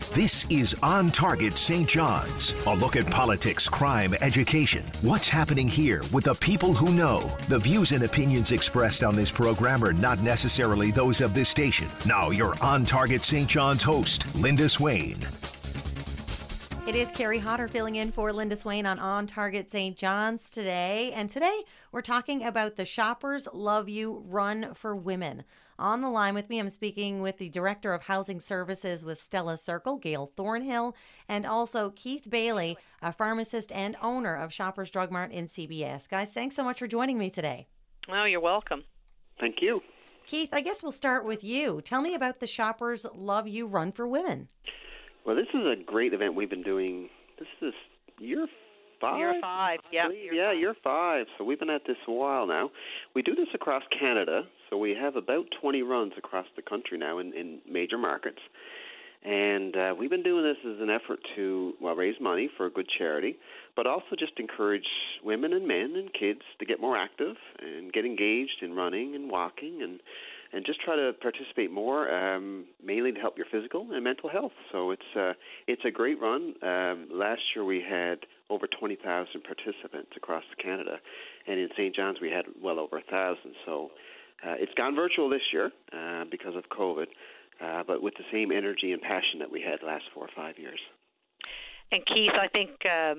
This is On Target St. John's, a look at politics, crime, education. What's happening here with the people who know. The views and opinions expressed on this program are not necessarily those of this station. Now, your On Target St. John's host, Linda Swain. It is Carrie Hodder filling in for Linda Swain on Target St. John's today. And today we're talking about the Shoppers Love You Run for Women. On the line with me, I'm speaking with the Director of Housing Services with Stella Circle, Gail Thornhill, and also Keith Bailey, a pharmacist and owner of Shoppers Drug Mart in CBS. Guys, thanks so much for joining me today. Oh, you're welcome. Thank you. Keith, I guess we'll start with you. Tell me about the Shoppers Love You Run for Women. Well, this is a great event we've been doing. This is year 5? Year 5, yeah. Year 5. So we've been at this a while now. We do this across Canada, so we have about 20 runs across the country now in major markets. And we've been doing this as an effort to, raise money for a good charity, but also just encourage women and men and kids to get more active and get engaged in running and walking and just try to participate more, mainly to help your physical and mental health. So it's a great run. Last year we had over 20,000 participants across Canada, and in St. John's we had well over 1,000. So it's gone virtual this year because of COVID, but with the same energy and passion that we had the last 4 or 5 years. And Keith, I think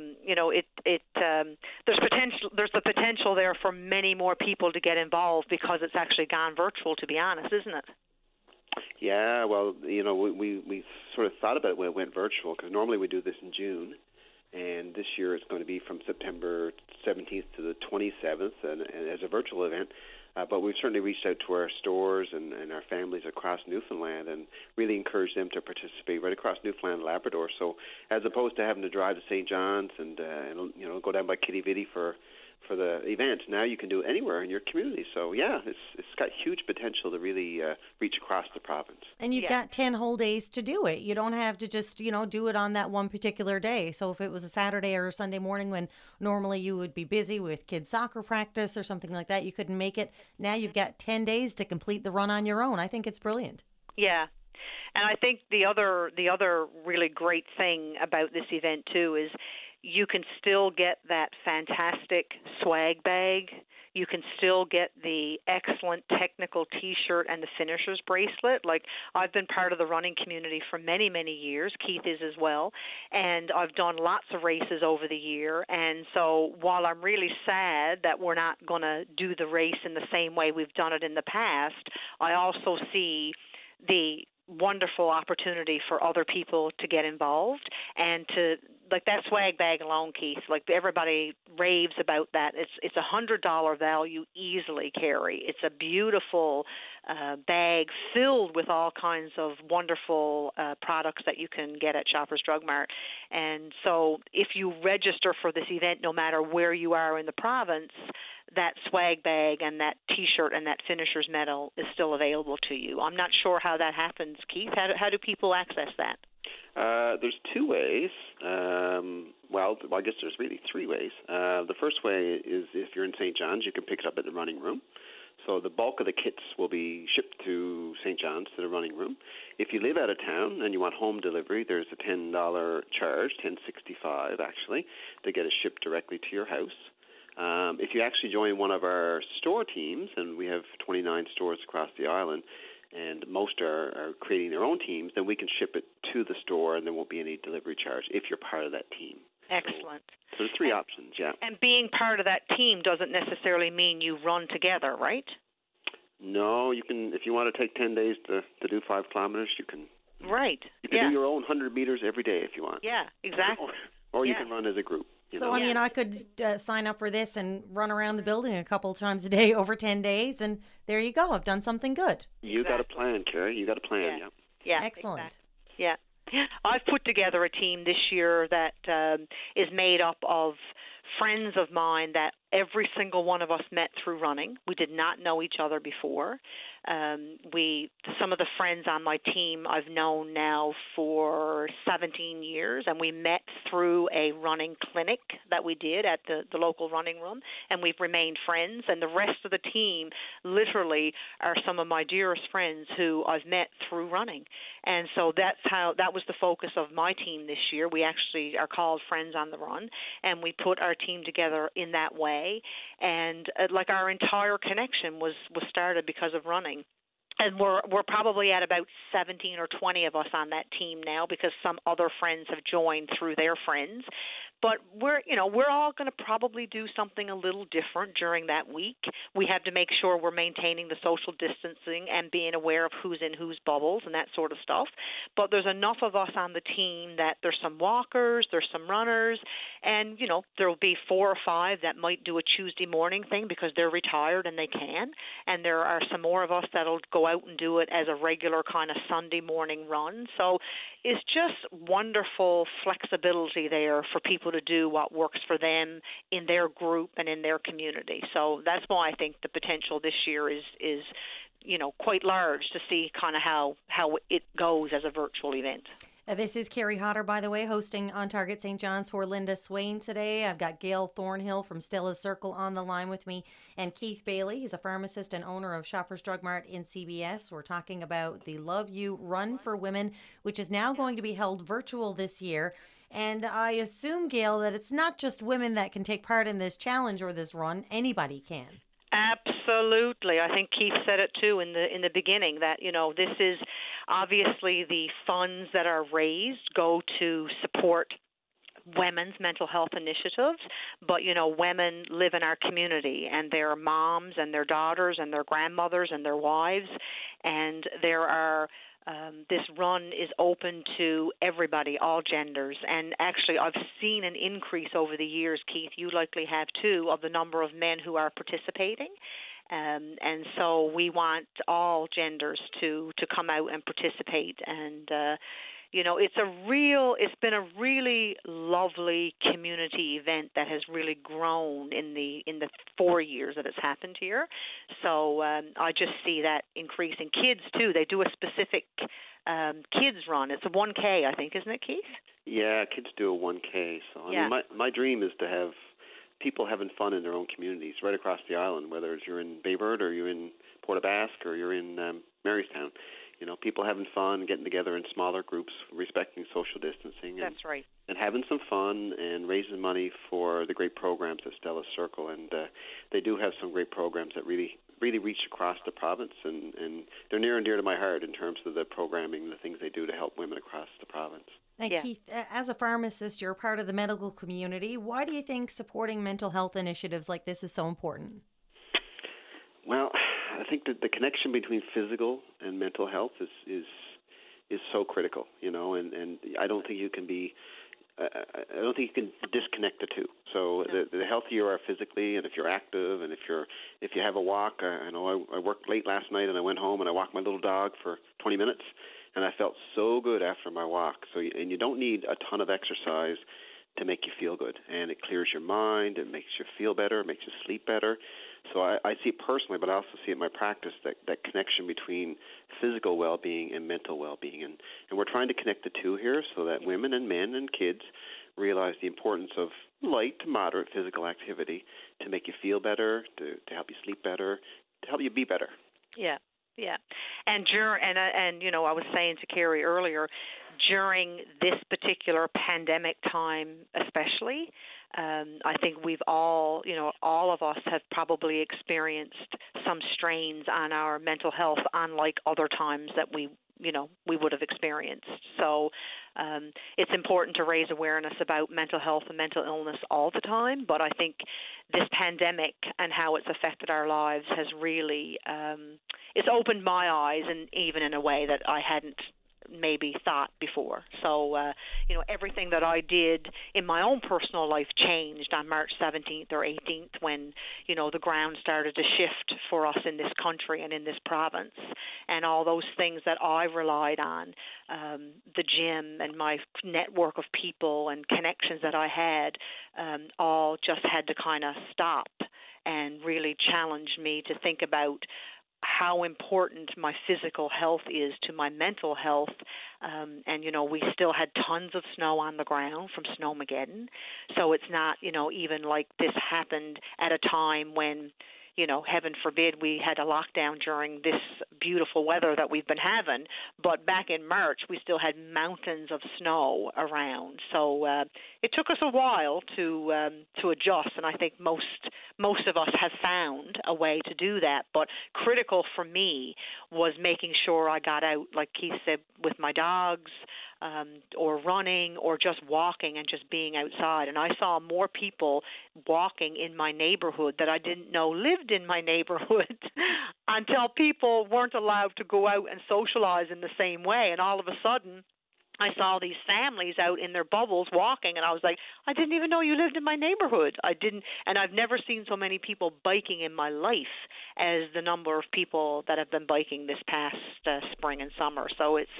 there's the potential there for many more people to get involved because it's actually gone virtual. To be honest, isn't it? Yeah, well, we sort of thought about it when it went virtual because normally we do this in June, and this year it's going to be from September 17th to the 27th, and as a virtual event. But we've certainly reached out to our stores and our families across Newfoundland and really encouraged them to participate right across Newfoundland and Labrador. So as opposed to having to drive to St. John's and go down by Kitty Vitty for the event, now you can do it anywhere in your community. So yeah, it's got huge potential to really reach across the province. And you've got 10 whole days to do it. You don't have to just, do it on that one particular day. So if it was a Saturday or a Sunday morning when normally you would be busy with kids' soccer practice or something like that, you couldn't make it. Now you've got 10 days to complete the run on your own. I think it's brilliant. Yeah. And I think the other really great thing about this event too is you can still get that fantastic swag bag. You can still get the excellent technical T-shirt and the finisher's bracelet. Like, I've been part of the running community for many, many years. Keith is as well. And I've done lots of races over the year. And so while I'm really sad that we're not going to do the race in the same way we've done it in the past, I also see the wonderful opportunity for other people to get involved and to, like, that swag bag alone, Keith, like, everybody raves about that. It's $100 value easily, Carrie. It's a beautiful bag filled with all kinds of wonderful products that you can get at Shoppers Drug Mart. And so if you register for this event, no matter where you are in the province, that swag bag and that T-shirt and that finisher's medal is still available to you. I'm not sure how that happens, Keith. How do people access that? There's 2 ways. I guess there's really 3 ways. The first way is if you're in St. John's, you can pick it up at the running room. So the bulk of the kits will be shipped to St. John's, to the running room. If you live out of town and you want home delivery, there's a $10 charge, $10.65 actually, to get it shipped directly to your house. If you actually join one of our store teams, and we have 29 stores across the island, and most are creating their own teams, then we can ship it to the store and there won't be any delivery charge if you're part of that team. Excellent. So there's 3 options, yeah. And being part of that team doesn't necessarily mean you run together, right? No, you can, if you want to take 10 days to do 5 kilometers, you can. Right. You can do your own 100 meters every day if you want. Yeah, exactly. Or you can run as a group. So, I could sign up for this and run around the building a couple of times a day over 10 days, and there you go. I've done something good. You got a plan, Carrie. You got a plan, Yeah. Excellent. Exactly. Yeah. I've put together a team this year that is made up of friends of mine that every single one of us met through running. We did not know each other before. Some of the friends on my team I've known now for 17 years, and we met through a running clinic that we did at the local running room, and we've remained friends. And the rest of the team literally are some of my dearest friends who I've met through running. And so that was the focus of my team this year. We actually are called Friends on the Run, and we put our team together in that way. And like our entire connection was started because of running. And we're probably at about 17 or 20 of us on that team now, because some other friends have joined through their friends. But we're all going to probably do something a little different during that week. We have to make sure we're maintaining the social distancing and being aware of who's in whose bubbles and that sort of stuff. But there's enough of us on the team that there's some walkers, there's some runners, and there'll be 4 or 5 that might do a Tuesday morning thing because they're retired and they can. And there are some more of us that'll go out and do it as a regular kind of Sunday morning run. So it's just wonderful flexibility there for people to do what works for them in their group and in their community. So that's why I think the potential this year is quite large to see kind of how it goes as a virtual event. This is Carrie Hodder, by the way, hosting On Target St. John's for Linda Swain today. I've got Gail Thornhill from Stella's Circle on the line with me, and Keith Bailey. He's a pharmacist and owner of Shoppers Drug Mart in CBS. We're talking about the Love You Run for Women, which is now going to be held virtual this year. And I assume, Gail, that it's not just women that can take part in this challenge or this run. Anybody can. Absolutely. I think Keith said it too in the beginning that, this is obviously the funds that are raised go to support women's mental health initiatives, but women live in our community, and their moms and their daughters and their grandmothers and their wives, and there are this run is open to everybody, all genders. And actually, I've seen an increase over the years, Keith, you likely have too, of the number of men who are participating. And so we want all genders to come out and participate. And it's been a really lovely community event that has really grown in the 4 years that it's happened here. So I just see that increasing. Kids too, they do a specific kids run. It's a 1K, I think, isn't it, Keith? Yeah, kids do a 1K. So I mean, my dream is to have people having fun in their own communities right across the island, whether it's you're in Baybird or you're in Port aux Basques or you're in Marystown. People having fun, getting together in smaller groups, respecting social distancing. That's right. And having some fun and raising money for the great programs at Stella's Circle. And they do have some great programs that really reach across the province, and they're near and dear to my heart in terms of the programming, the things they do to help women across the province. And Keith, as a pharmacist, you're part of the medical community. Why do you think supporting mental health initiatives like this is so important? Well, I think that the connection between physical and mental health is so critical, and I don't think you can be I don't think you can disconnect the two. So the healthier you are physically, and if you're active, and if you have a walk, I worked late last night and I went home and I walked my little dog for 20 minutes, and I felt so good after my walk. And you don't need a ton of exercise to make you feel good, and it clears your mind, it makes you feel better, it makes you sleep better. So I see it personally, but I also see it in my practice, that connection between physical well-being and mental well-being. And we're trying to connect the two here so that women and men and kids realize the importance of light to moderate physical activity to make you feel better, to help you sleep better, to help you be better. Yeah. And I was saying to Carrie earlier, during this particular pandemic time especially, I think we've all of us have probably experienced some strains on our mental health, unlike other times that we would have experienced. So it's important to raise awareness about mental health and mental illness all the time, but I think this pandemic and how it's affected our lives has really, it's opened my eyes, and even in a way that I hadn't maybe thought before. So, everything that I did in my own personal life changed on March 17th or 18th when, the ground started to shift for us in this country and in this province. And all those things that I relied on, the gym and my network of people and connections that I had, all just had to kind of stop and really challenge me to think about how important my physical health is to my mental health. And, we still had tons of snow on the ground from Snowmageddon. So it's not, even like this happened at a time when, heaven forbid we had a lockdown during this beautiful weather that we've been having. But back in March, we still had mountains of snow around. So it took us a while to adjust, and I think most of us have found a way to do that. But critical for me was making sure I got out, like Keith said, with my dogs, or running, or just walking and just being outside. And I saw more people walking in my neighborhood that I didn't know lived in my neighborhood until people weren't allowed to go out and socialize in the same way. And all of a sudden, I saw these families out in their bubbles walking, and I was like, I didn't even know you lived in my neighborhood. And I've never seen so many people biking in my life as the number of people that have been biking this past spring and summer. So it's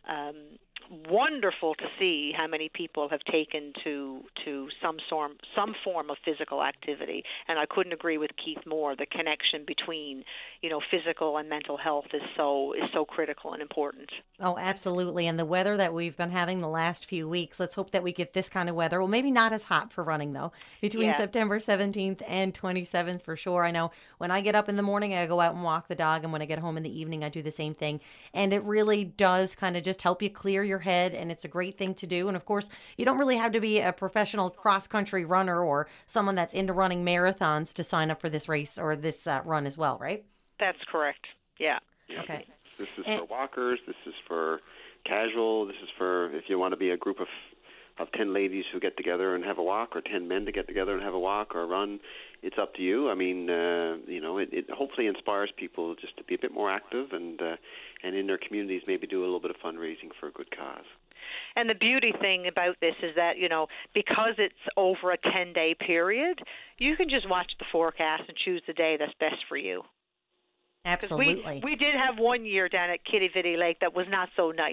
wonderful to see how many people have taken to some form of physical activity, and I couldn't agree with Keith more. The connection between physical and mental health is so critical and important. Oh, absolutely. And the weather that we've been having the last few weeks, let's hope that we get this kind of weather. Well, maybe not as hot for running, though, between September 17th and 27th for sure. I know when I get up in the morning, I go out and walk the dog, and when I get home in the evening, I do the same thing. And it really does kind of just help you clear your head, and it's a great thing to do. And of course, you don't really have to be a professional cross-country runner or someone that's into running marathons to sign up for this race or this run as well, right? That's correct. Yeah. Okay. This is for walkers. This is for casual. This is for if you want to be a group of 10 ladies who get together and have a walk, or 10 men to get together and have a walk or a run. It's up to you. I mean, it hopefully inspires people just to be a bit more active and in their communities maybe do a little bit of fundraising for a good cause. And the beauty thing about this is that, because it's over a 10-day period, you can just watch the forecast and choose the day that's best for you. Absolutely. We did have one year down at Kitty Vitty Lake that was not so nice.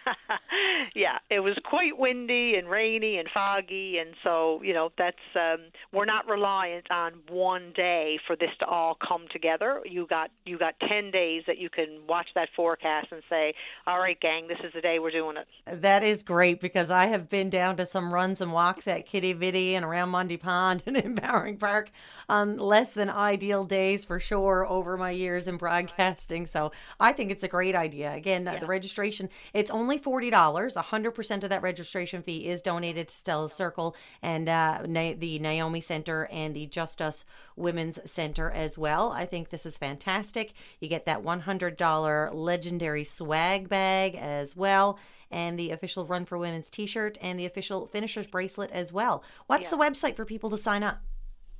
Yeah, it was quite windy and rainy and foggy, and so, that's we're not reliant on one day for this to all come together. You got 10 days that you can watch that forecast and say, all right, gang, this is the day we're doing it. That is great, because I have been down to some runs and walks at Kitty Vitty and around Mundy Pond and in Bowring Park on less than ideal days for sure over my years in broadcasting. So I think it's a great idea. Again, the registration, it's only $40. 100% of that registration fee is donated to Stella Circle and the Naomi Center and the Just Us Women's Center as well. I think this is fantastic. You get that $100 legendary swag bag as well, and the official Run for Women's t-shirt and the official Finishers bracelet as well. What's the website for people to sign up?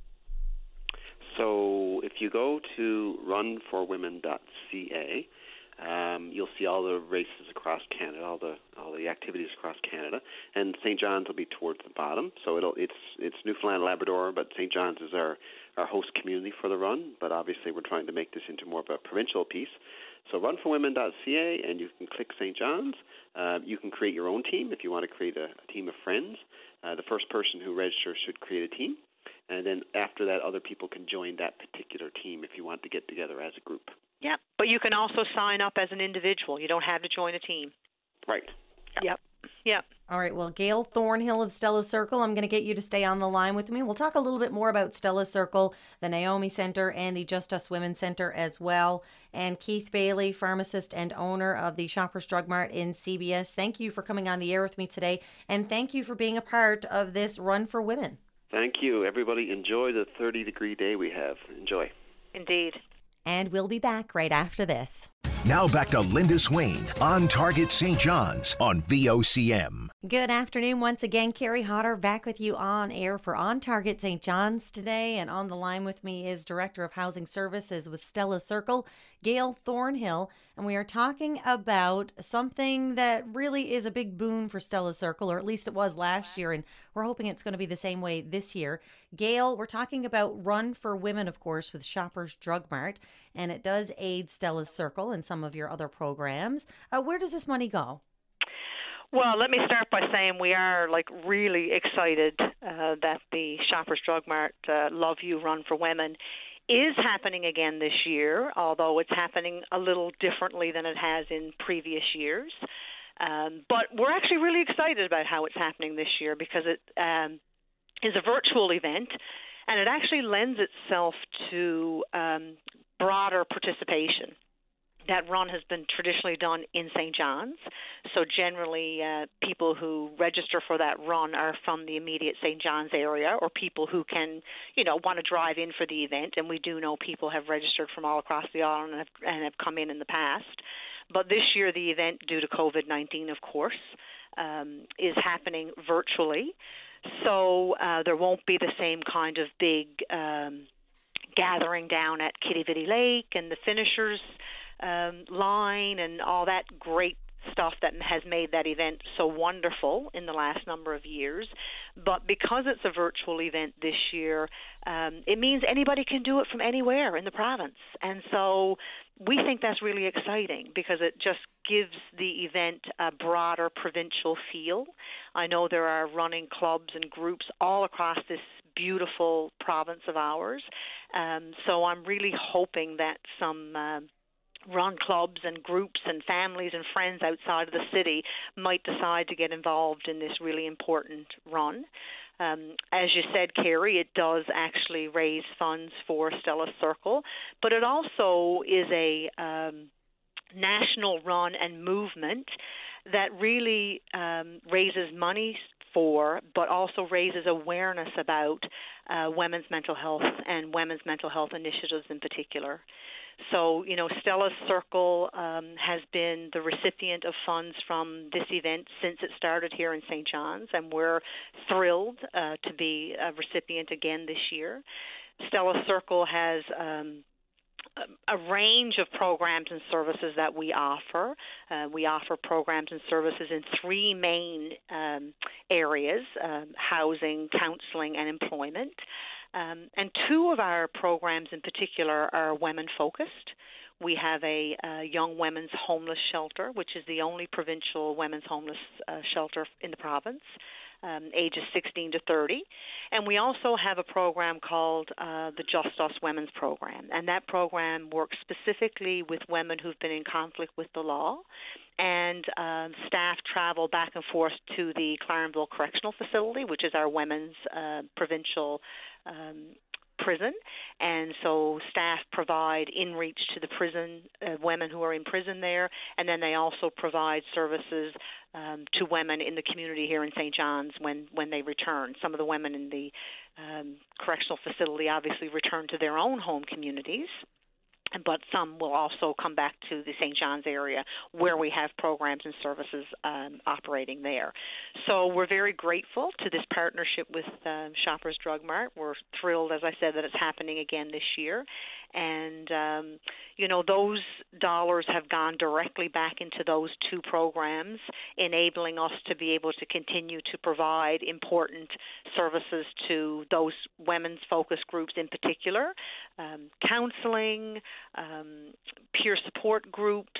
So if you go to runforwomen.ca, you'll see all the races across Canada, all the activities across Canada, and St. John's will be towards the bottom. So it's Newfoundland, Labrador, but St. John's is our host community for the run. But obviously, we're trying to make this into more of a provincial piece. So runforwomen.ca, and you can click St. John's. You can create your own team if you want to create a team of friends. The first person who registers should create a team. And then after that, other people can join that particular team if you want to get together as a group. Yeah, but you can also sign up as an individual. You don't have to join a team. Right. Yep. Yep. All right. Well, Gail Thornhill of Stella Circle, I'm going to get you to stay on the line with me. We'll talk a little bit more about Stella Circle, the Naomi Center, and the Just Us Women's Center as well. And Keith Bailey, pharmacist and owner of the Shoppers Drug Mart in CBS. Thank you for coming on the air with me today, and thank you for being a part of this Run for Women. Thank you. Everybody enjoy the 30-degree day we have. Enjoy. Indeed. And we'll be back right after this. Now back to Linda Swain on Target St. John's on VOCM. Good afternoon once again. Carrie Hodder back with you on air for On Target St. John's today. And on the line with me is Director of Housing Services with Stella Circle, Gail Thornhill. And we are talking about something that really is a big boon for Stella Circle, or at least it was last year. And we're hoping it's going to be the same way this year. Gail, we're talking about Run for Women, of course, with Shoppers Drug Mart. And it does aid Stella Circle and some of your other programs. Where does this money go? Well, let me start by saying we are really excited that the Shoppers Drug Mart Love You Run for Women is happening again this year, although it's happening a little differently than it has in previous years. But we're actually really excited about how it's happening this year because it is a virtual event, and it actually lends itself to broader participation. That run has been traditionally done in St. John's, so generally people who register for that run are from the immediate St. John's area, or people who can, want to drive in for the event, and we do know people have registered from all across the island and have come in the past. But this year the event, due to COVID-19, of course, is happening virtually, so there won't be the same kind of big gathering down at Quidi Vidi Lake and the finishers line and all that great stuff that has made that event so wonderful in the last number of years. But because it's a virtual event this year, it means anybody can do it from anywhere in the province. And so we think that's really exciting because it just gives the event a broader provincial feel. I know there are running clubs and groups all across this beautiful province of ours. So I'm really hoping that some run clubs and groups and families and friends outside of the city might decide to get involved in this really important run. As you said, Carrie, it does actually raise funds for Stella Circle, but it also is a national run and movement that really raises money for, but also raises awareness about women's mental health and women's mental health initiatives in particular. So, Stella Circle has been the recipient of funds from this event since it started here in St. John's, and we're thrilled to be a recipient again this year. Stella Circle has a range of programs and services that we offer. We offer programs and services in three main areas, housing, counseling, and employment. And two of our programs in particular are women-focused. We have a young women's homeless shelter, which is the only provincial women's homeless shelter in the province, ages 16 to 30. And we also have a program called the Just Us Women's Program. And that program works specifically with women who've been in conflict with the law. And staff travel back and forth to the Clarenville Correctional Facility, which is our women's provincial prison, and so staff provide in-reach to the prison, women who are in prison there, and then they also provide services to women in the community here in St. John's when they return. Some of the women in the correctional facility obviously return to their own home communities, but some will also come back to the St. John's area where we have programs and services operating there. So we're very grateful to this partnership with Shoppers Drug Mart. We're thrilled, as I said, that it's happening again this year. And, those dollars have gone directly back into those two programs, enabling us to be able to continue to provide important services to those women's focus groups in particular, counseling, peer support groups,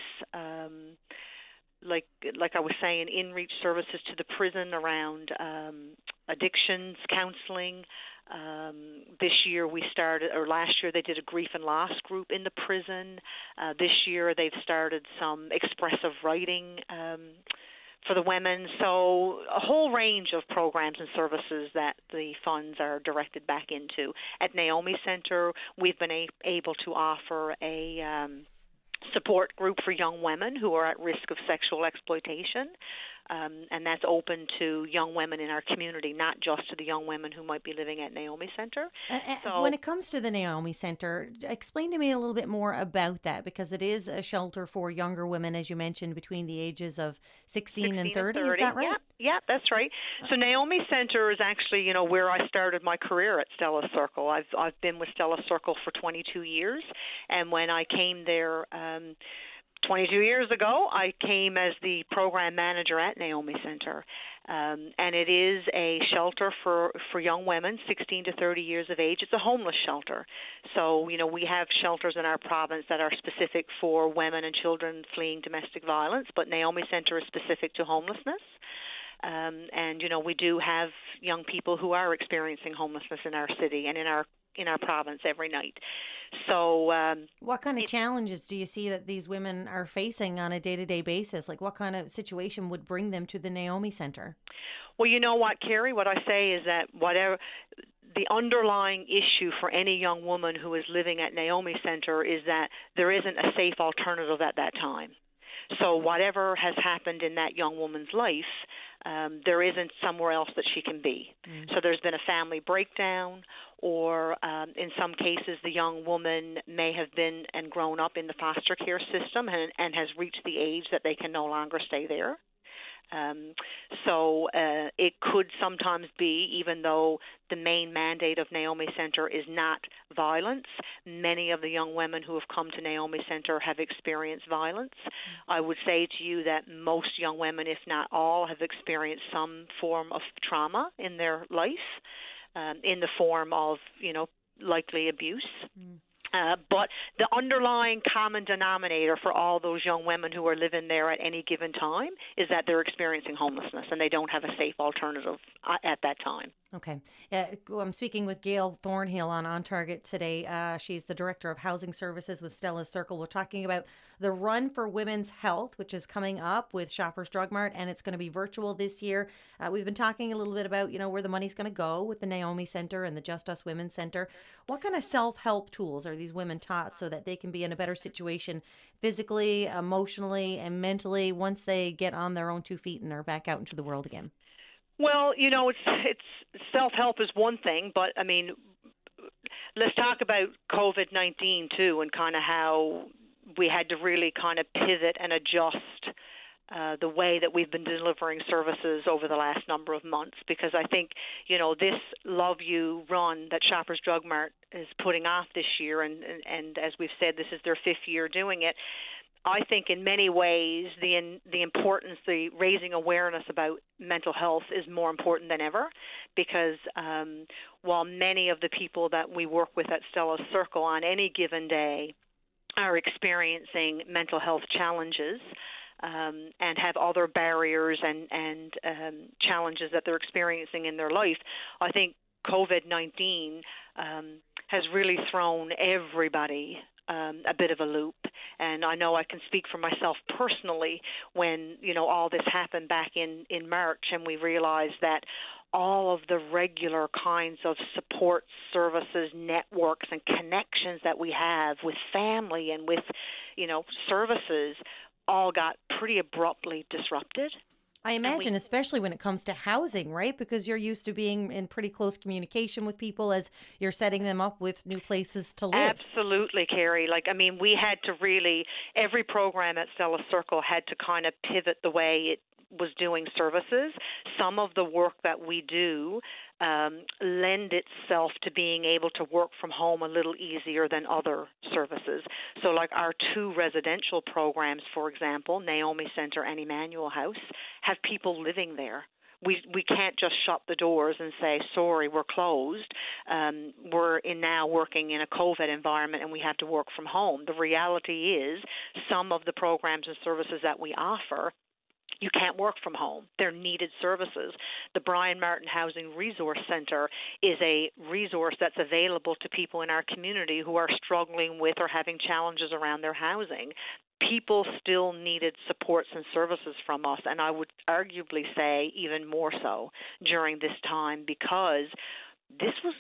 like I was saying, in-reach services to the prison around addictions counseling. This year last year they did a grief and loss group in the prison. This year they've started some expressive writing for the women. So a whole range of programs and services that the funds are directed back into. At Naomi Center, we've been able to offer a support group for young women who are at risk of sexual exploitation. And that's open to young women in our community, not just to the young women who might be living at Naomi Center. So, when it comes to the Naomi Center, explain to me a little bit more about that, because it is a shelter for younger women, as you mentioned, between the ages of 16 and 30. Is that right? Yeah, that's right. So Naomi Center is actually, where I started my career at Stella Circle. I've been with Stella Circle for 22 years, and when I came there 22 years ago, I came as the program manager at Naomi Center, and it is a shelter for young women 16 to 30 years of age. It's a homeless shelter. So, we have shelters in our province that are specific for women and children fleeing domestic violence, but Naomi Center is specific to homelessness. And we do have young people who are experiencing homelessness in our city and in in our province every night. So what kind of challenges do you see that these women are facing on a day-to-day basis? Like what kind of situation would bring them to the Naomi Centre? Well, you know what, Carrie, what I say is that whatever the underlying issue for any young woman who is living at Naomi Centre is that there isn't a safe alternative at that time. So whatever has happened in that young woman's life, there isn't somewhere else that she can be. So there's been a family breakdown, or in some cases the young woman may have been and grown up in the foster care system and has reached the age that they can no longer stay there. So it could sometimes be, even though the main mandate of Naomi Centre is not violence, many of the young women who have come to Naomi Centre have experienced violence. I would say to you that most young women, if not all, have experienced some form of trauma in their life, in the form of, likely abuse. But the underlying common denominator for all those young women who are living there at any given time is that they're experiencing homelessness and they don't have a safe alternative at that time. Okay. I'm speaking with Gail Thornhill on Target today. She's the Director of Housing Services with Stella's Circle. We're talking about the Run for Women's Health, which is coming up with Shoppers Drug Mart, and it's going to be virtual this year. We've been talking a little bit about, where the money's going to go with the Naomi Centre and the Just Us Women's Centre. What kind of self-help tools are these women taught so that they can be in a better situation physically, emotionally, and mentally once they get on their own 2 feet and are back out into the world again? Well, it's self-help is one thing, but I mean, let's talk about COVID-19 too, and kind of how we had to really kind of pivot and adjust the way that we've been delivering services over the last number of months, because I think, this Love You Run that Shoppers Drug Mart is putting off this year, and as we've said, this is their 5th year doing it. I think in many ways the importance, the raising awareness about mental health is more important than ever, because while many of the people that we work with at Stella's Circle on any given day are experiencing mental health challenges and have other barriers and challenges that they're experiencing in their life, I think COVID-19 has really thrown everybody a bit of a loop. And I know I can speak for myself personally when, all this happened back in March, and we realized that all of the regular kinds of support services, networks, and connections that we have with family and with, services all got pretty abruptly disrupted. I imagine, especially when it comes to housing, right? Because you're used to being in pretty close communication with people as you're setting them up with new places to live. Absolutely, Carrie. We had to really, every program at Stella's Circle had to kind of pivot the way it was doing services. Some of the work that we do lend itself to being able to work from home a little easier than other services. So like our 2 residential programs, for example, Naomi Centre and Emmanuel House, have people living there. We can't just shut the doors and say, sorry, we're closed. We're now working in a COVID environment and we have to work from home. The reality is some of the programs and services that we offer, you can't work from home. They're needed services. The Brian Martin Housing Resource Center is a resource that's available to people in our community who are struggling with or having challenges around their housing. People still needed supports and services from us, and I would arguably say even more so during this time, because this was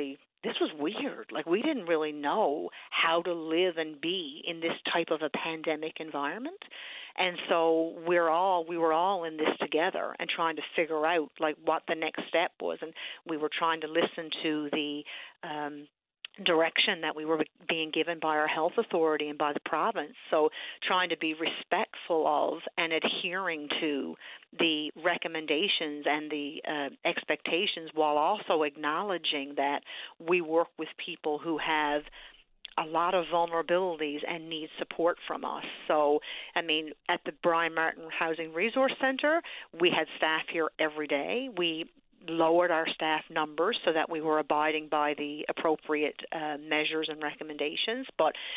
weird. We didn't really know how to live and be in this type of a pandemic environment. And so we were all in this together and trying to figure out what the next step was. And we were trying to listen to the direction that we were being given by our health authority and by the province. So trying to be respectful of and adhering to the recommendations and the expectations, while also acknowledging that we work with people who have a lot of vulnerabilities and need support from us. So, at the Brian Martin Housing Resource Center, we had staff here every day. We lowered our staff numbers so that we were abiding by the appropriate measures and recommendations. But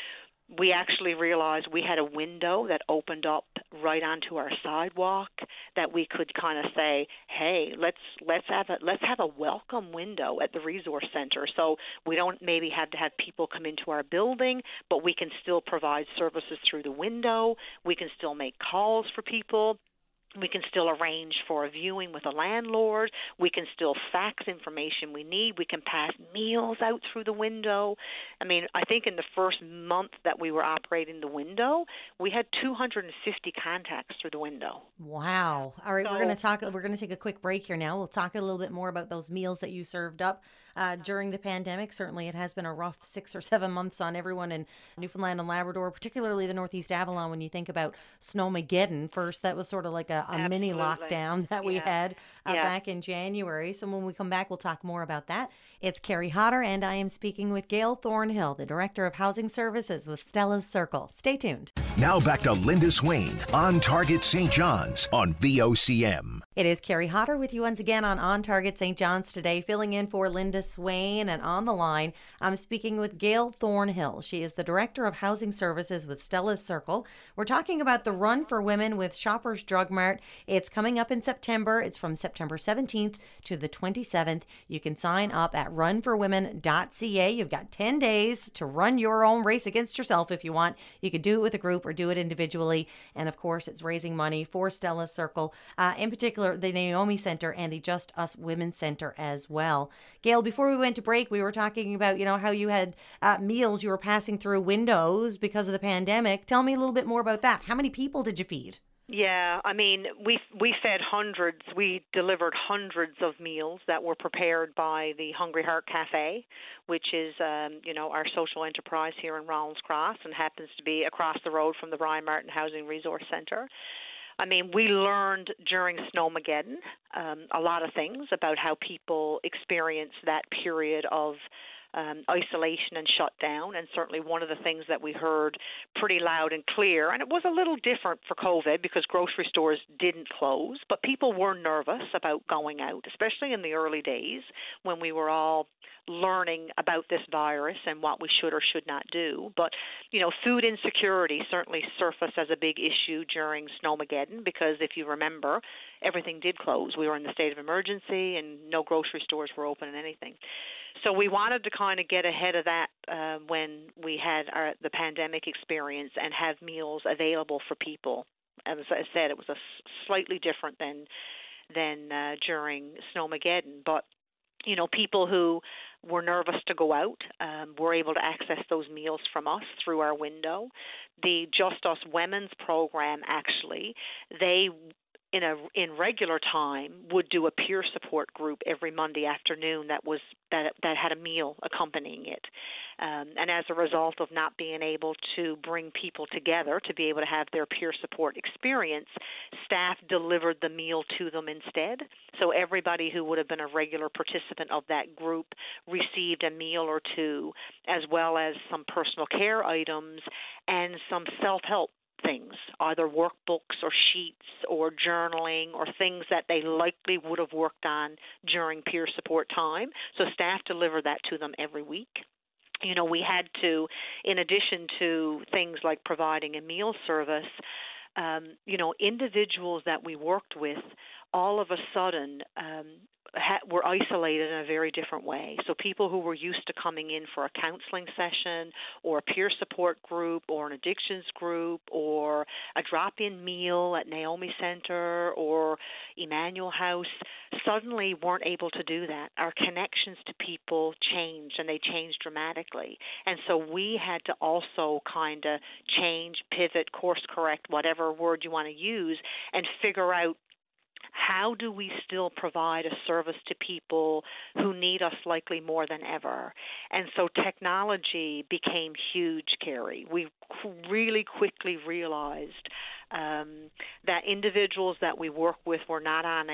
we actually realized we had a window that opened up right onto our sidewalk that we could kind of say, hey, let's have a welcome window at the resource center. So we don't maybe have to have people come into our building, but we can still provide services through the window. We can still make calls for people. We can still arrange for a viewing with a landlord. We can still fax information we need. We can pass meals out through the window. I mean, I think in the first month that we were operating the window, we had 250 contacts through the window. Wow. All right, we're going to take a quick break here now. We'll talk a little bit more about those meals that you served up during the pandemic. Certainly it has been a rough 6 or 7 months on everyone in Newfoundland and Labrador, particularly the Northeast Avalon. When you think about Snowmageddon first, that was sort of like a mini lockdown that we had back in January. So when we come back, we'll talk more about that. It's Carrie Hodder, and I am speaking with Gail Thornhill, the Director of Housing Services with Stella's Circle. Stay tuned. Now back to Linda Swain on Target St. John's on VOCM. It is Carrie Hodder with you once again on Target St. John's today, filling in for Linda Swain. And on the line, I'm speaking with Gail Thornhill. She is the Director of Housing Services with Stella's Circle. We're talking about the Run for Women with Shoppers Drug Mart. It's coming up in September. It's from September 17th to the 27th. You can sign up at runforwomen.ca. You've got 10 days to run your own race against yourself if you want. You could do it with a group or do it individually. And of course, it's raising money for Stella's Circle, in particular, the Naomi Center and the Just Us Women's Center as well. Gail, before we went to break, we were talking about, how you had meals you were passing through windows because of the pandemic. Tell me a little bit more about that. How many people did you feed? Yeah, I mean, we fed hundreds. We delivered hundreds of meals that were prepared by the Hungry Heart Cafe, which is, our social enterprise here in Rawlins Cross and happens to be across the road from the Brian Martin Housing Resource Center. I mean, we learned during Snowmageddon a lot of things about how people experience that period of isolation and shutdown, and certainly one of the things that we heard pretty loud and clear, and it was a little different for COVID because grocery stores didn't close, but people were nervous about going out, especially in the early days when we were all learning about this virus and what we should or should not do. But, food insecurity certainly surfaced as a big issue during Snowmageddon because if you remember, everything did close. We were in the state of emergency and no grocery stores were open and anything. So we wanted to kind of get ahead of that when we had the pandemic experience and have meals available for people. As I said, it was slightly different than during Snowmageddon, but people who were nervous to go out were able to access those meals from us through our window. The Just Us Women's program, actually, they in regular time would do a peer support group every Monday afternoon that had a meal accompanying it. And as a result of not being able to bring people together to be able to have their peer support experience, staff delivered the meal to them instead. So everybody who would have been a regular participant of that group received a meal or two, as well as some personal care items and some self-help things, either workbooks or sheets or journaling or things that they likely would have worked on during peer support time. So staff deliver that to them every week. We had to, in addition to things like providing a meal service, individuals that we worked with all of a sudden were isolated in a very different way. So people who were used to coming in for a counseling session or a peer support group or an addictions group or a drop-in meal at Naomi Center or Emmanuel House suddenly weren't able to do that. Our connections to people changed, and they changed dramatically. And so we had to also kind of change, pivot, course correct, whatever word you want to use, and figure out how do we still provide a service to people who need us likely more than ever? And so technology became huge, Carrie. We really quickly realized that individuals that we work with were not on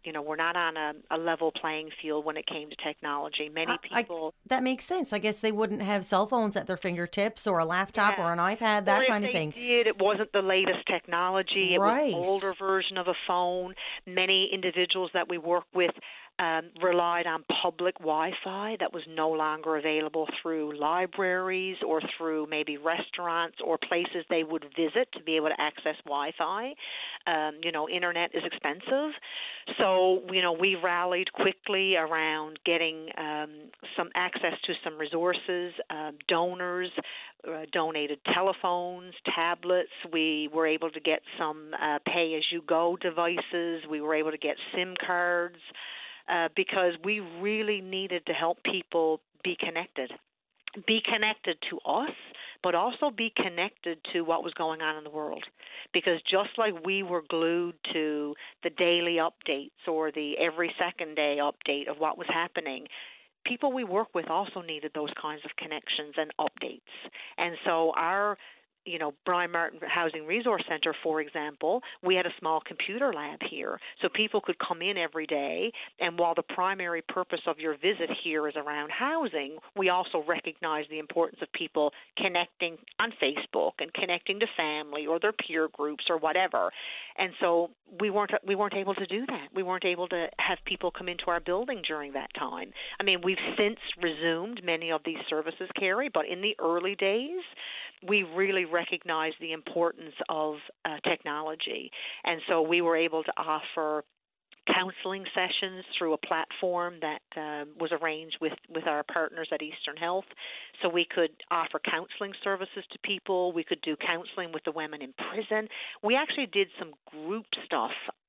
a level playing field when it came to technology. Many people that makes sense. I guess they wouldn't have cell phones at their fingertips or a laptop or an iPad, that kind of thing. If they did, it wasn't the latest technology. Right. It was an older version of a phone. Many individuals that we work with relied on public Wi-Fi that was no longer available through libraries or through maybe restaurants or places they would visit to be able to access Wi-Fi. Internet is expensive. So, we rallied quickly around getting some access to some resources, donors, donated telephones, tablets. We were able to get some pay-as-you-go devices. We were able to get SIM cards. Because we really needed to help people be connected to us, but also be connected to what was going on in the world. Because just like we were glued to the daily updates or the every second day update of what was happening, people we work with also needed those kinds of connections and updates. And so our Brian Martin Housing Resource Center, for example, we had a small computer lab here. So people could come in every day, and while the primary purpose of your visit here is around housing, we also recognize the importance of people connecting on Facebook and connecting to family or their peer groups or whatever. And so we weren't able to do that. We weren't able to have people come into our building during that time. I mean, we've since resumed many of these services, Carrie, but in the early days, we really recognized the importance of technology. And so we were able to offer counseling sessions through a platform that was arranged with our partners at Eastern Health. So we could offer counseling services to people. We could do counseling with the women in prison. We actually did some group stuff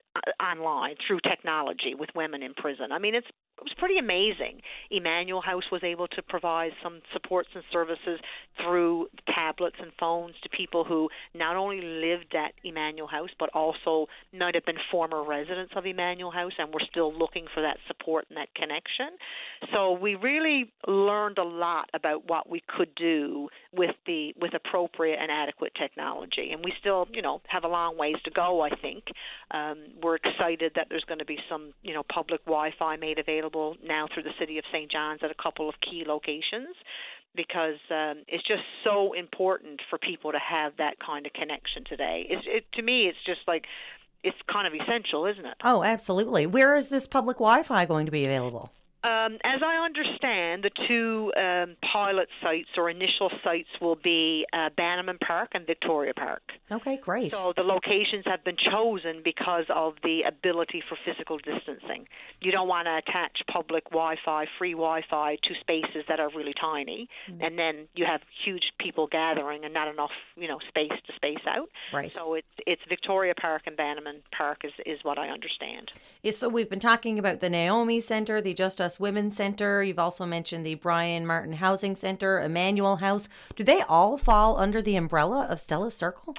online through technology with women in prison. I mean, it was pretty amazing. Emmanuel House was able to provide some supports and services through tablets and phones to people who not only lived at Emmanuel House, but also might have been former residents of Emmanuel House and were still looking for that support and that connection. So we really learned a lot about what we could do with appropriate and adequate technology. And we still, have a long ways to go, I think. We're excited that there's going to be some, public Wi-Fi made available now through the city of St. John's at a couple of key locations, because it's just so important for people to have that kind of connection today. To me, it's just like, it's kind of essential, isn't it? Oh, absolutely. Where is this public Wi-Fi going to be available? As I understand, the two pilot sites or initial sites will be Bannerman Park and Victoria Park. Okay, great. So the locations have been chosen because of the ability for physical distancing. You don't want to attach public Wi-Fi, free Wi-Fi to spaces that are really tiny, and then you have huge people gathering and not enough, space to space out. Right. So it's Victoria Park and Bannerman Park is what I understand. Yeah, so we've been talking about the Naomi Center, the Just Us Women's Center. You've also mentioned the Brian Martin Housing Center, Emmanuel House. Do they all fall under the umbrella of Stella's Circle?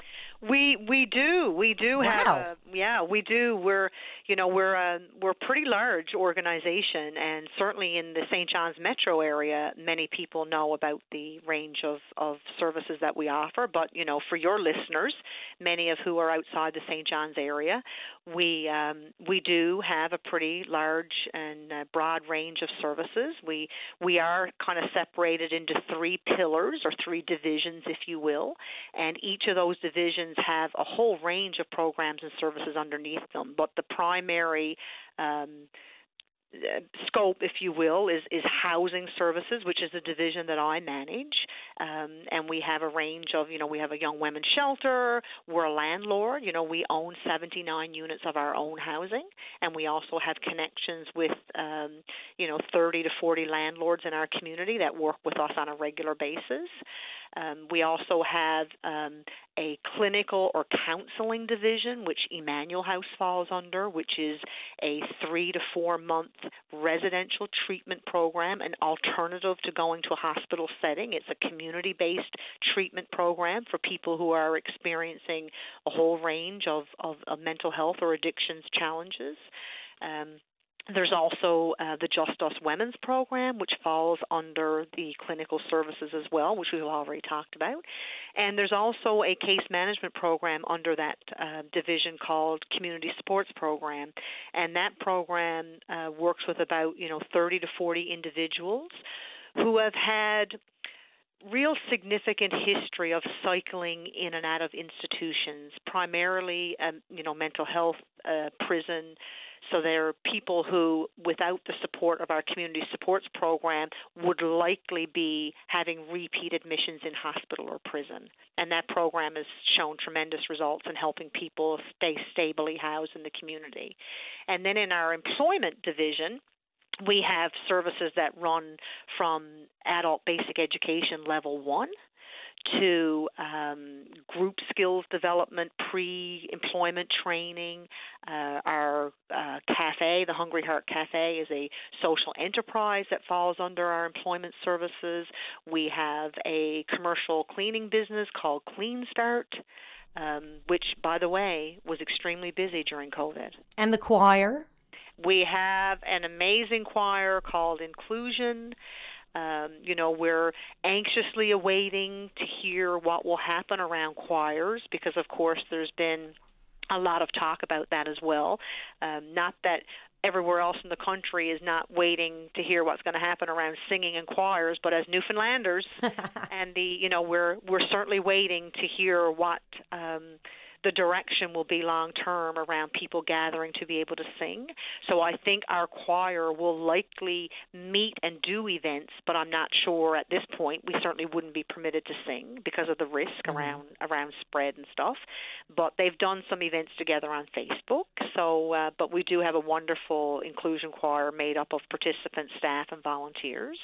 We do. Wow. We do. We're a pretty large organization, and certainly in the St. John's metro area, many people know about the range of services that we offer. But for your listeners, many of who are outside the St. John's area, we do have a pretty large and broad range of services. We are kind of separated into three pillars or three divisions, if you will, and each of those divisions have a whole range of programs and services underneath them. But the primary scope, if you will, is housing services, which is a division that I manage. And we have a range of, we have a young women's shelter. We're a landlord. We own 79 units of our own housing. And we also have connections with, 30 to 40 landlords in our community that work with us on a regular basis. We also have a clinical or counseling division, which Emmanuel House falls under, which is a 3 to 4 month residential treatment program, an alternative to going to a hospital setting. It's a community-based treatment program for people who are experiencing a whole range of mental health or addictions challenges. There's also the Just Us Women's program, which falls under the clinical services as well, which we've already talked about. And there's also a case management program under that division called Community Supports Program. And that program works with about 30 to 40 individuals who have had real significant history of cycling in and out of institutions, primarily mental health, prison. So there are people who, without the support of our community supports program, would likely be having repeat admissions in hospital or prison. And that program has shown tremendous results in helping people stay stably housed in the community. And then in our employment division, we have services that run from adult basic education level 1 to group skills development, pre-employment training. Our cafe, the Hungry Heart Cafe, is a social enterprise that falls under our employment services. We have a commercial cleaning business called Clean Start, which, by the way, was extremely busy during COVID. And the choir? We have an amazing choir called Inclusion. We're anxiously awaiting to hear what will happen around choirs because, of course, there's been a lot of talk about that as well. Not that everywhere else in the country is not waiting to hear what's going to happen around singing and choirs, but as Newfoundlanders, and we're certainly waiting to hear what the direction will be long term around people gathering to be able to sing. So I think our choir will likely meet and do events, but I'm not sure at this point. We certainly wouldn't be permitted to sing because of the risk around spread and stuff. But they've done some events together on Facebook. So, but we do have a wonderful inclusion choir made up of participants, staff, and volunteers.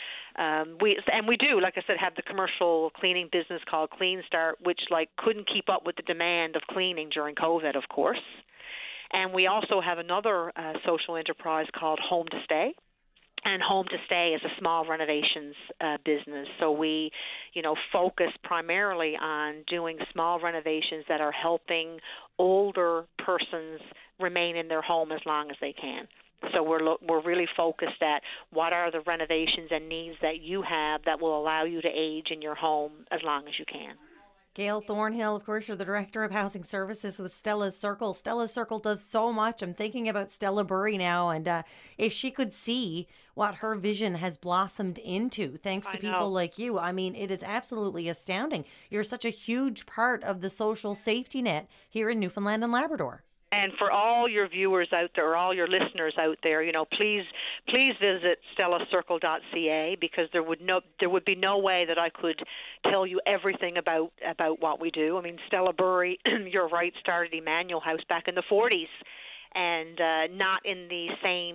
We do, like I said, have the commercial cleaning business called Clean Start, which couldn't keep up with the demand of cleaning during COVID, of course. And we also have another social enterprise called Home to Stay. And Home to Stay is a small renovations business. So we, focus primarily on doing small renovations that are helping older persons remain in their home as long as they can. So we're really focused at what are the renovations and needs that you have that will allow you to age in your home as long as you can. Gail Thornhill, of course, you're the Director of Housing Services with Stella's Circle. Stella's Circle does so much. I'm thinking about Stella Burry now, and if she could see what her vision has blossomed into, thanks to people like you, I mean, it is absolutely astounding. You're such a huge part of the social safety net here in Newfoundland and Labrador. And for all your viewers out there, or all your listeners out there, please visit stellacircle.ca because there would be no way that I could tell you everything about what we do. I mean, Stella Burry, you're right, started Emmanuel House back in the 40s. And not in the same,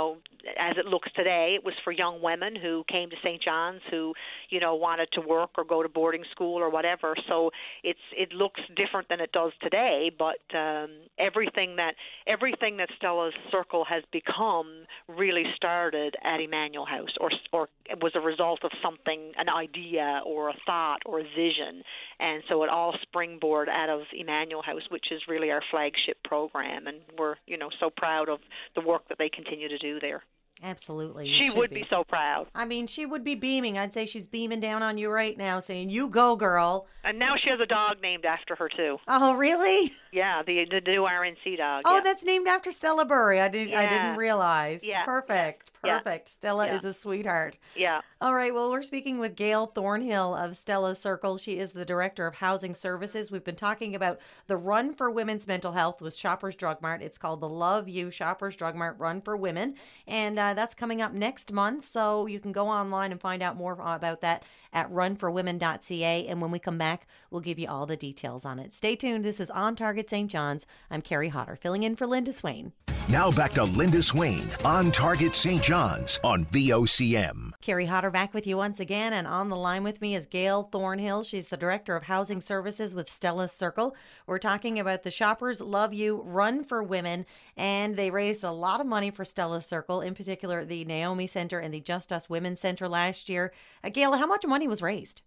as it looks today. It was for young women who came to St. John's who, wanted to work or go to boarding school or whatever. So it looks different than it does today. But everything that Stella's Circle has become really started at Emmanuel House, or it was a result of something, an idea or a thought or a vision. And so it all springboard out of Emmanuel House, which is really our flagship program, and we're so proud of the work that they continue to do there. Absolutely. She would be so proud. I mean, she would be beaming. I'd say she's beaming down on you right now saying, you go, girl. And now she has a dog named after her, too. Oh, really? Yeah, the new RNC dog. Oh, yeah. That's named after Stella Burry. I didn't realize. Yeah. Perfect. Yeah. Stella is a sweetheart. Yeah. All right. Well, we're speaking with Gail Thornhill of Stella's Circle. She is the Director of Housing Services. We've been talking about the Run for Women's Mental Health with Shoppers Drug Mart. It's called the Love You Shoppers Drug Mart Run for Women. And that's coming up next month. So you can go online and find out more about that at runforwomen.ca. And when we come back, we'll give you all the details on it. Stay tuned. This is On Target St. John's. I'm Carrie Hodder, filling in for Linda Swain. Now back to Linda Swain on Target St. John's on VOCM. Carrie Hodder back with you once again, and on the line with me is Gail Thornhill. She's the Director of Housing Services with Stella's Circle. We're talking about the Shoppers Love You Run for Women, and they raised a lot of money for Stella's Circle, in particular the Naomi Center and the Just Us Women's Center last year. Gail, how much money was raised?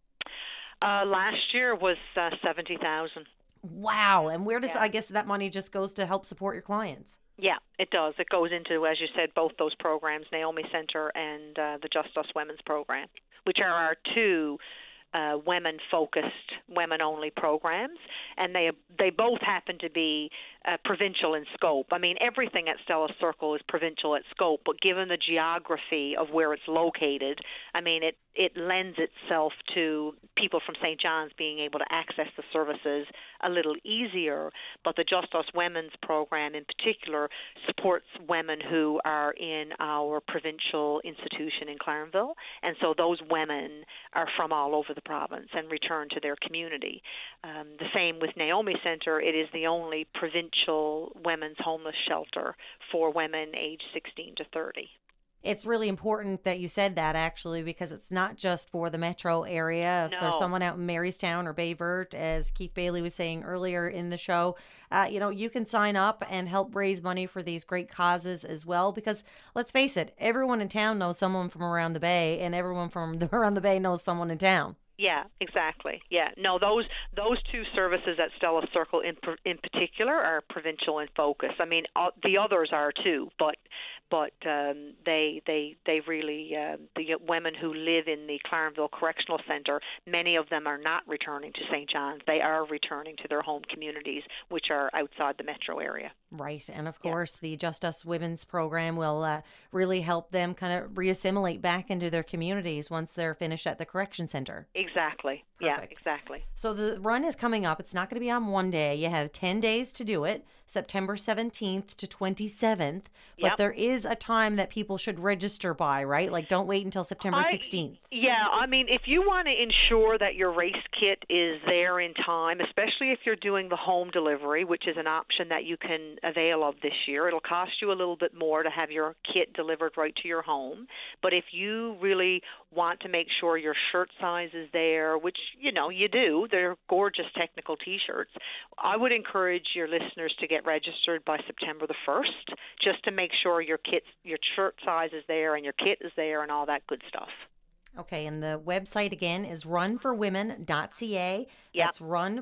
Last year was $70,000. Wow. And where does, I guess that money just goes to help support your clients? Yeah, it does. It goes into, as you said, both those programs, Naomi Center and the Just Us Women's program, which are our two women-focused, women-only programs, and they both happen to be provincial in scope. I mean, everything at Stella Circle is provincial at scope, but given the geography of where it's located, I mean, it lends itself to people from St. John's being able to access the services a little easier. But the Just Us Women's program in particular supports women who are in our provincial institution in Clarenville, and so those women are from all over the province and return to their community. The same with Naomi Center. It is the only provincial women's homeless shelter for women aged 16 to 30. It's really important that you said that, actually, because it's not just for the metro area. If there's someone out in Marystown or Bayvert, as Keith Bailey was saying earlier in the show, you can sign up and help raise money for these great causes as well. Because let's face it, everyone in town knows someone from around the Bay, and everyone from around the Bay knows someone in town. Yeah, exactly. Yeah, no, those two services at Stella Circle in particular are provincial in focus. I mean, the others are too, but they really the women who live in the Clarenville Correctional Center, many of them are not returning to St. John's. They are returning to their home communities, which are outside the metro area. Right, and of course, the Just Us Women's program will really help them kind of reassimilate back into their communities once they're finished at the correction center. Exactly. Perfect. Yeah, exactly. So the run is coming up. It's not going to be on one day. You have 10 days to do it, September 17th to 27th. But there is a time that people should register by, right? Like, don't wait until September 16th. Yeah, I mean, if you want to ensure that your race kit is there in time, especially if you're doing the home delivery, which is an option that you can avail of this year, it'll cost you a little bit more to have your kit delivered right to your home. But if you really want to make sure your shirt size is there, which, you do, they're gorgeous technical T-shirts, I would encourage your listeners to get registered by September the 1st, just to make sure your shirt size is there and your kit is there and all that good stuff. Okay, and the website again is runforwomen.ca. That's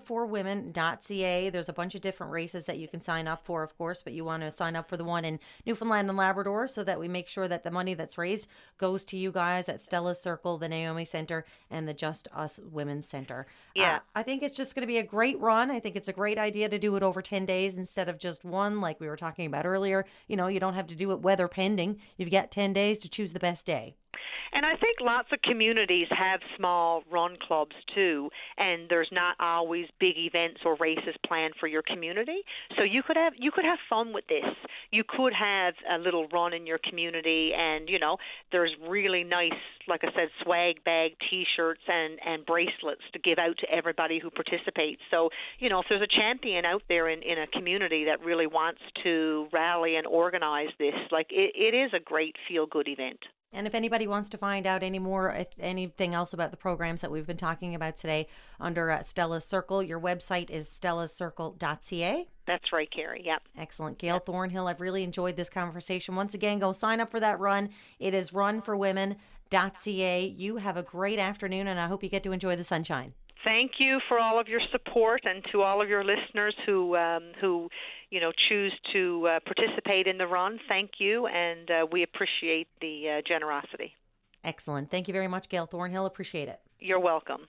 runforwomen.ca. There's a bunch of different races that you can sign up for, of course, but you want to sign up for the one in Newfoundland and Labrador so that we make sure that the money that's raised goes to you guys at Stella Circle, the Naomi Center, and the Just Us Women's Center. Yeah. I think it's just going to be a great run. I think it's a great idea to do it over 10 days instead of just one, like we were talking about earlier. You don't have to do it weather pending. You've got 10 days to choose the best day. And I think lots of communities have small run clubs too, and there's not always big events or races planned for your community. So you could have fun with this. You could have a little run in your community, and there's really nice, like I said, swag bag T-shirts and bracelets to give out to everybody who participates. So if there's a champion out there in a community that really wants to rally and organize this, like it is a great feel-good event. And if anybody wants to find out anything else about the programs that we've been talking about today under Stella Circle, your website is stellacircle.ca. That's right, Carrie. Yep. Excellent. Gail Thornhill, I've really enjoyed this conversation. Once again, go sign up for that run. It is runforwomen.ca. You have a great afternoon, and I hope you get to enjoy the sunshine. Thank you for all of your support, and to all of your listeners who choose to participate in the run. Thank you, and we appreciate the generosity. Excellent. Thank you very much, Gail Thornhill. Appreciate it. You're welcome.